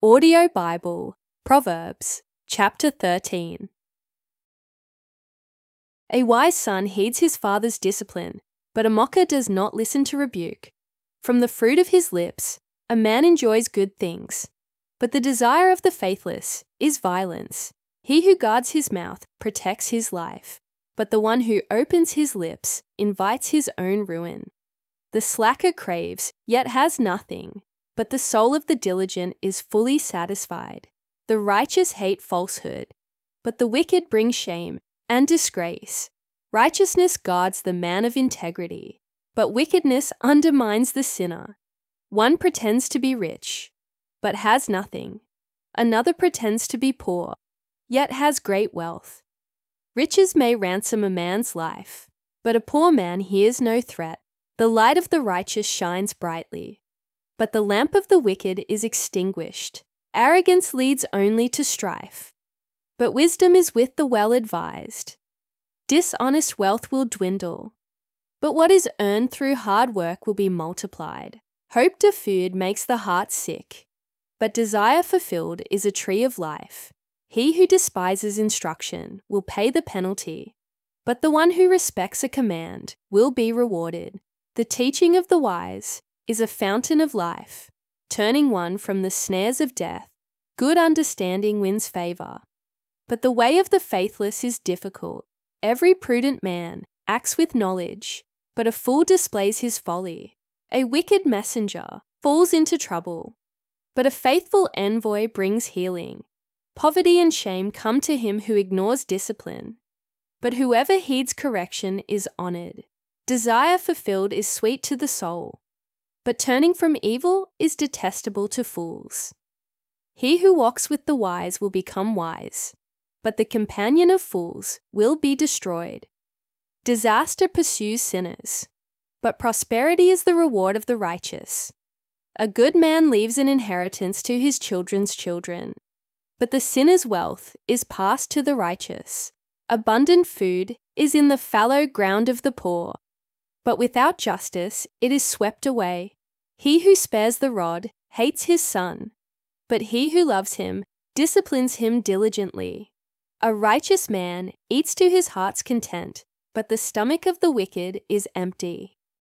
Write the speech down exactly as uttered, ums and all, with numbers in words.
Audio Bible, Proverbs, chapter thirteen. A wise son heeds his father's discipline, but a mocker does not listen to rebuke. From the fruit of his lips, a man enjoys good things, but the desire of the faithless is violence. He who guards his mouth protects his life, but the one who opens his lips invites his own ruin. The slacker craves, yet has nothing, but the soul of the diligent is fully satisfied. The righteous hate falsehood, but the wicked bring shame and disgrace. Righteousness guards the man of integrity, but wickedness undermines the sinner. One pretends to be rich, but has nothing. Another pretends to be poor, yet has great wealth. Riches may ransom a man's life, but a poor man hears no threat. The light of the righteous shines brightly, but the lamp of the wicked is extinguished. Arrogance leads only to strife, but wisdom is with the well-advised. Dishonest wealth will dwindle, but what is earned through hard work will be multiplied. Hope deferred makes the heart sick, but desire fulfilled is a tree of life. He who despises instruction will pay the penalty, but the one who respects a command will be rewarded. The teaching of the wise is a fountain of life, turning one from the snares of death. Good understanding wins favor, but the way of the faithless is difficult. Every prudent man acts with knowledge, but a fool displays his folly. A wicked messenger falls into trouble, but a faithful envoy brings healing. Poverty and shame come to him who ignores discipline, but whoever heeds correction is honored. Desire fulfilled is sweet to the soul, but turning from evil is detestable to fools. He who walks with the wise will become wise, but the companion of fools will be destroyed. Disaster pursues sinners, but prosperity is the reward of the righteous. A good man leaves an inheritance to his children's children, but the sinner's wealth is passed to the righteous. Abundant food is in the fallow ground of the poor, but without justice it is swept away. He who spares the rod hates his son, but he who loves him disciplines him diligently. A righteous man eats to his heart's content, but the stomach of the wicked is empty.